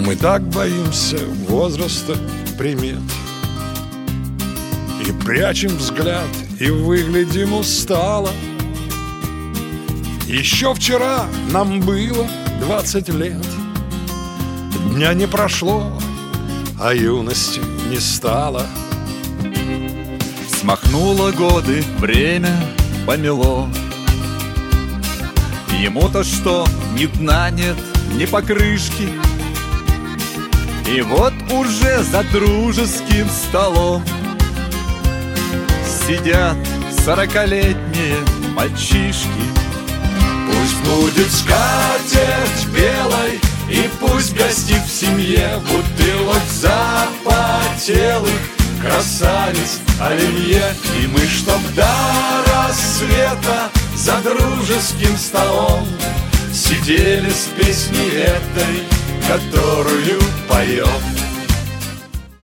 Мы так боимся возраста примет и прячем взгляд, и выглядим устало. Еще вчера нам было 20 лет. Дня не прошло, а юности не стало. Смахнуло годы, время помело. Ему-то что, ни дна нет, ни покрышки. И вот уже за дружеским столом сидят 40-летние мальчишки. Пусть будет скатерть белой, и пусть гостит в семье бутылок запотелых красавиц оливье. И мы, чтоб до рассвета за дружеским столом сидели с песней этой, которую поем.